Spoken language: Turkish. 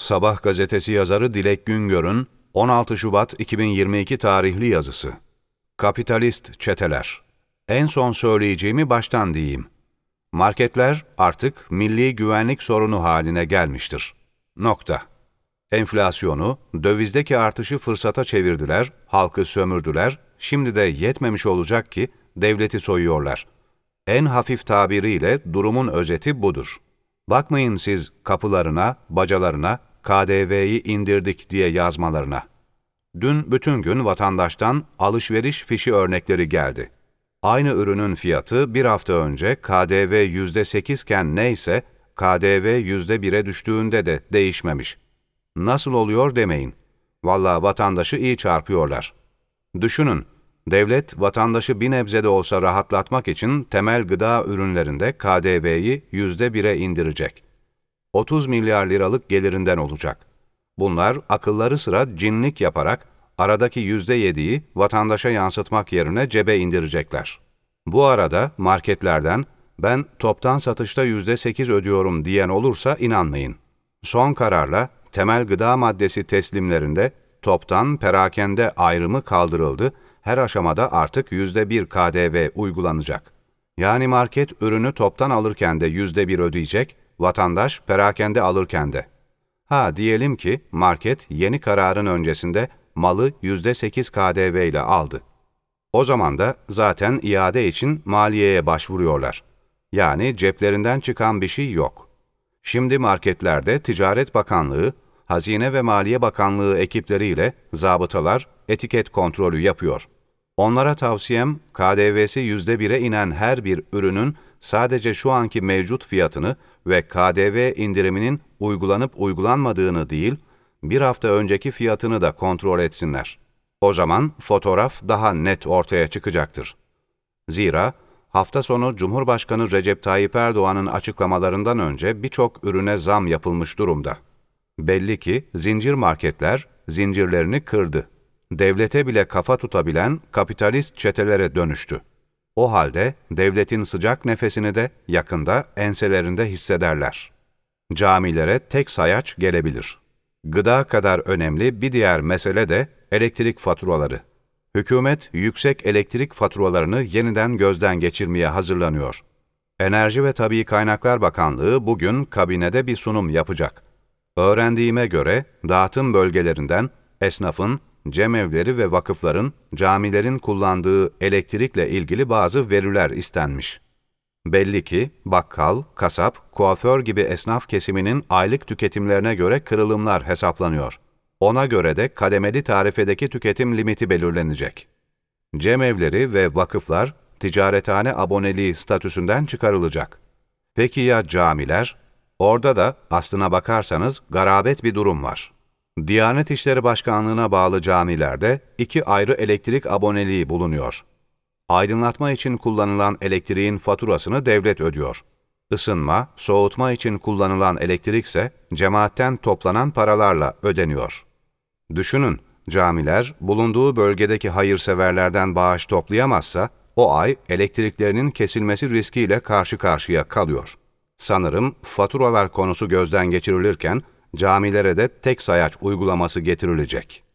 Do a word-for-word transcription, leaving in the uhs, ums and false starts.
Sabah gazetesi yazarı Dilek Güngör'ün on altı Şubat iki bin yirmi iki tarihli yazısı. Kapitalist çeteler. En son söyleyeceğimi baştan diyeyim. Marketler artık milli güvenlik sorunu haline gelmiştir. Nokta. Enflasyonu, dövizdeki artışı fırsata çevirdiler, halkı sömürdüler, şimdi de yetmemiş olacak ki devleti soyuyorlar. En hafif tabiriyle durumun özeti budur. Bakmayın siz kapılarına, bacalarına, K D V'yi indirdik diye yazmalarına. Dün bütün gün vatandaştan alışveriş fişi örnekleri geldi. Aynı ürünün fiyatı bir hafta önce K D V yüzde sekiz iken neyse, K D V yüzde bire düştüğünde de değişmemiş. Nasıl oluyor demeyin. Vallahi vatandaşı iyi çarpıyorlar. Düşünün, devlet vatandaşı bir nebze de olsa rahatlatmak için temel gıda ürünlerinde K D V'yi yüzde bire indirecek. otuz milyar liralık gelirinden olacak. Bunlar akılları sıra cinlik yaparak aradaki yüzde yediyi vatandaşa yansıtmak yerine cebe indirecekler. Bu arada marketlerden ben toptan satışta yüzde sekiz ödüyorum diyen olursa inanmayın. Son kararla temel gıda maddesi teslimlerinde toptan perakende ayrımı kaldırıldı, her aşamada artık yüzde bir K D V uygulanacak. Yani market ürünü toptan alırken de yüzde bir ödeyecek, vatandaş perakende alırken de. Ha diyelim ki market yeni kararın öncesinde malı yüzde sekiz K D V ile aldı. O zaman da zaten iade için maliyeye başvuruyorlar. Yani ceplerinden çıkan bir şey yok. Şimdi marketlerde Ticaret Bakanlığı, Hazine ve Maliye Bakanlığı ekipleriyle zabıtalar etiket kontrolü yapıyor. Onlara tavsiyem K D V'si yüzde bire inen her bir ürünün sadece şu anki mevcut fiyatını ve K D V indiriminin uygulanıp uygulanmadığını değil, bir hafta önceki fiyatını da kontrol etsinler. O zaman fotoğraf daha net ortaya çıkacaktır. Zira hafta sonu Cumhurbaşkanı Recep Tayyip Erdoğan'ın açıklamalarından önce birçok ürüne zam yapılmış durumda. Belli ki zincir marketler zincirlerini kırdı. Devlete bile kafa tutabilen kapitalist çetelere dönüştü. O halde devletin sıcak nefesini de yakında enselerinde hissederler. Camilere tek sayaç gelebilir. Gıda kadar önemli bir diğer mesele de elektrik faturaları. Hükümet yüksek elektrik faturalarını yeniden gözden geçirmeye hazırlanıyor. Enerji ve Tabii Kaynaklar Bakanlığı bugün kabinede bir sunum yapacak. Öğrendiğime göre dağıtım bölgelerinden esnafın, cemevleri ve vakıfların, camilerin kullandığı elektrikle ilgili bazı veriler istenmiş. Belli ki bakkal, kasap, kuaför gibi esnaf kesiminin aylık tüketimlerine göre kırılımlar hesaplanıyor. Ona göre de kademeli tarifedeki tüketim limiti belirlenecek. Cemevleri ve vakıflar ticarethane aboneliği statüsünden çıkarılacak. Peki ya camiler? Orada da aslına bakarsanız garabet bir durum var. Diyanet İşleri Başkanlığı'na bağlı camilerde iki ayrı elektrik aboneliği bulunuyor. Aydınlatma için kullanılan elektriğin faturasını devlet ödüyor. Isınma, soğutma için kullanılan elektrik ise cemaatten toplanan paralarla ödeniyor. Düşünün, camiler bulunduğu bölgedeki hayırseverlerden bağış toplayamazsa o ay elektriklerinin kesilmesi riskiyle karşı karşıya kalıyor. Sanırım faturalar konusu gözden geçirilirken camilere de tek sayaç uygulaması getirilecek.